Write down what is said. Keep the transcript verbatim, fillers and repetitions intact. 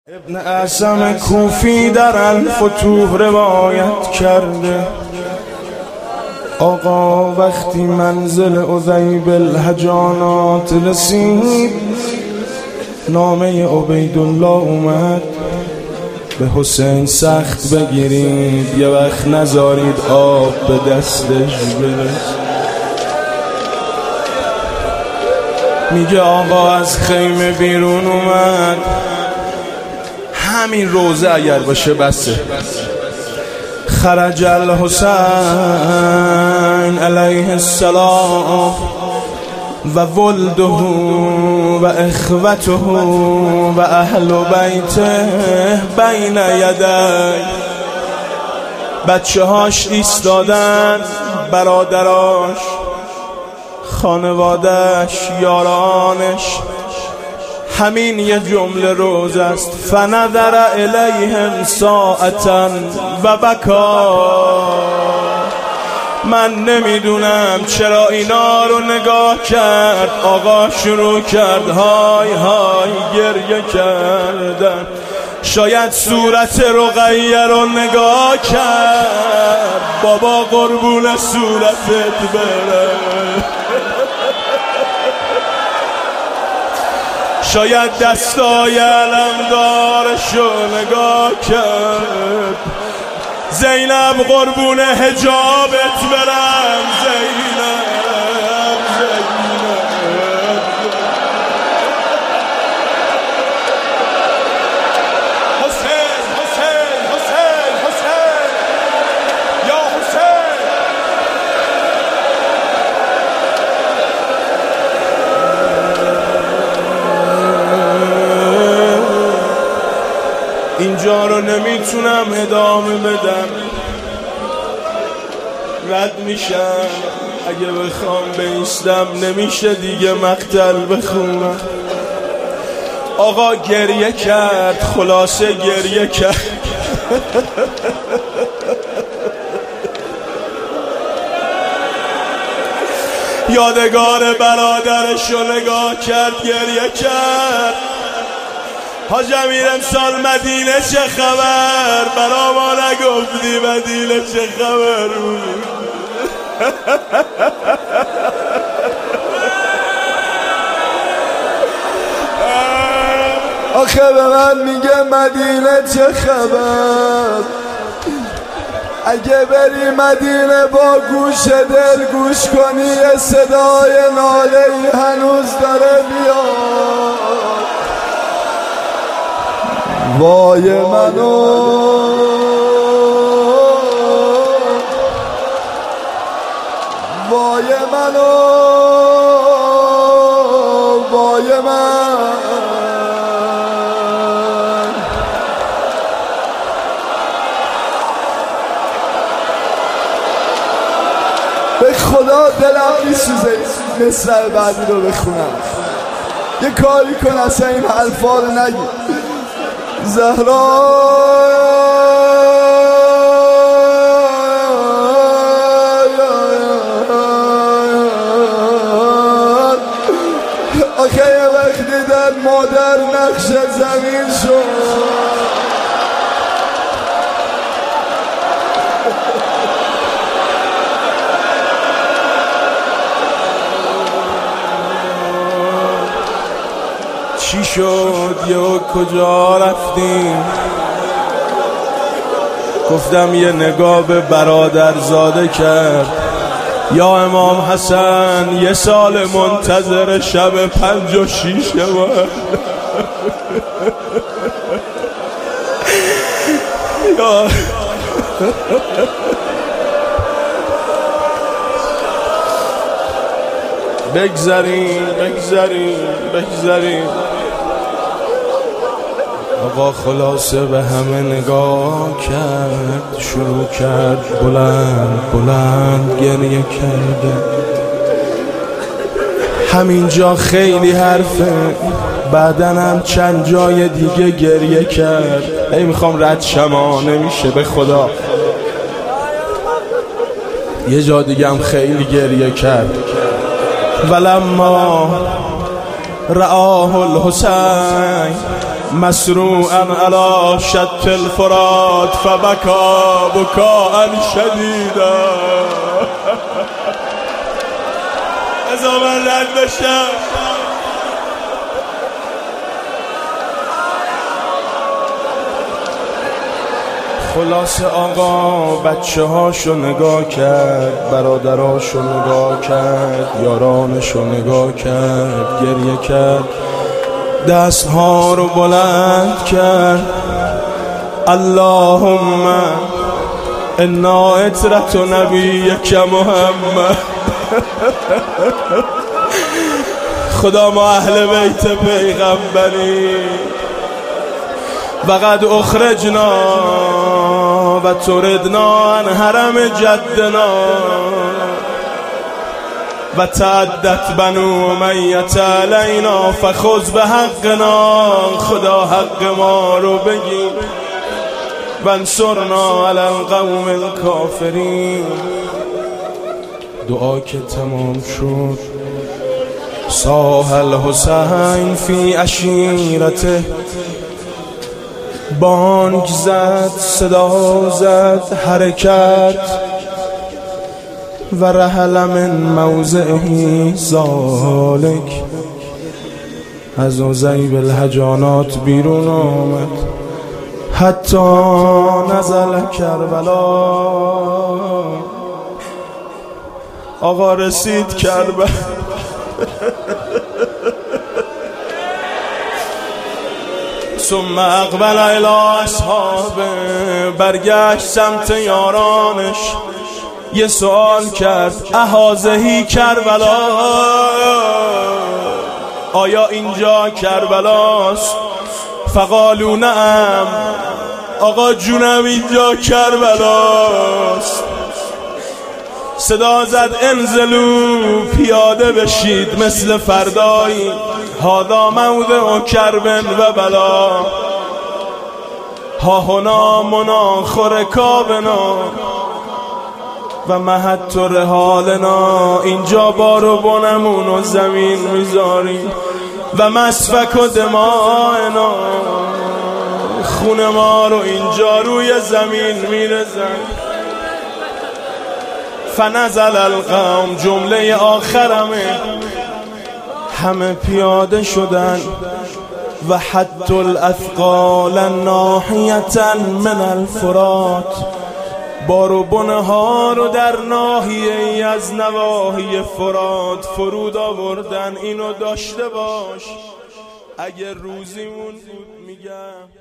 ابن اعصم کوفی در الفتوح روایت کرده آقا وقتی منزل عذیب الهجانات رسید نامه عبیدالله اومد به حسین سخت بگیرید یه وقت نذارید آب به دستش برسه. میگه آقا از خیمه بیرون اومد، همین روزه اگر باشه بسه. خرج الحسین علیه السلام و ولده و اخوته و اهل بیته بین یدی. بچه هاش ایستادن، برادراش، خانوادش، یارانش. همین یه جمله روز است. فنظر الیهم ساعتا و بکا. من نمیدونم چرا اینا رو نگاه کرد. آقا شروع کرد های های گریه کردن. شاید صورت رقیه رو نگاه کرد. بابا قربون صورتت بره. شاید دستای علمدارشو نگاه کرد. زینب قربون حجابت برم. زینب زینب حسین حسین حسین حسین یا حسین. اینجا رو نمیتونم ادامه بدم، رد میشم. اگه بخوام بیستم نمیشه دیگه مقتل بخونم. آقا گریه کرد، خلاصه گریه کرد. یادگار برادرشو نگاه کرد، گریه کرد. حاج امیر امسال مدینه چه خبر؟ برا ما نگفتی مدینه چه خبر بود؟ آخه به من میگه مدینه چه خبر. اگه بری مدینه با گوش دل گوش کنی صدای ناله‌ای هنوز داره میاد. وای منو وای منو وای من. به خدا دلم میسوزه مصرع بعدی رو بخونم. یه کاری کن اصلا این حرفا رو نگی. زهرا آخه یه وقتی در مادر نقش زمین شد. چی شد؟ یا کجا رفتیم؟ گفتم یه نگاه به برادرزاده کرد. یا امام حسن یه سال منتظر شب پنج و شیش من. یا بگذاریم بگذاریم بگذاریم. آقا خلاصه به همه نگاه کرد، شروع کرد بلند بلند گریه کرده. همینجا خیلی حرفه، بعدنم چند جای دیگه گریه کرد. ای میخوام رد شما نمیشه به خدا. یه جا دیگه هم خیلی گریه کرد. ولما رآه الحسین مسروعا على شط الفرات فبكى بكاء شدیدا. از من رد بشم خلاص آقا بچه هاشو نگاه کرد، برادراشو نگاه کرد، یارانشو نگاه کرد، گریه کرد، دست ها رو بلند کرد. اللهم انا اطرت نبیک محمد. خدا ما اهل بیت پیغمبری و قد اخرجنا و تردنا عن حرم جدنا و تعدت بنو امیت علینا فخذ به حقنا. خدا حق ما رو بگیر و انصرنا علی القوم الکافرین. دعا که تمام شد صاح الحسین فی عشیرته، بانگ زد، صدا زد، حرکت و رحل من موضعه ذالک. از عزیب الهجانات بیرون آمد حتی نزل کربلا. آقا رسید کربلا. ثم اقبل الی اصحابه، برگشت سمت یارانش، یه سوال کرد اهازهی کربلا، آیا اینجا کربلاست؟ فقالوا نعم، آقا جونم اینجا کربلاست. صدا زد انزلو، پیاده بشید مثل فردایی، هادا موضع کربن و بلا، ها هنا مناخر کابنا و محط رحالنا. اینجا بارو بنمون و زمین میذاریم و مسفک و دمائنا، خون ما رو اینجا روی زمین میرزن. فنزل القوم، جمله آخرمه، همه پیاده شدن و حتی الاثقال ناحیتا من الفرات، بارو بنه ها رو در ناحیه ای از نواحی فرات فرود آوردن. اینو داشته باش اگه روزیمون بود. میگم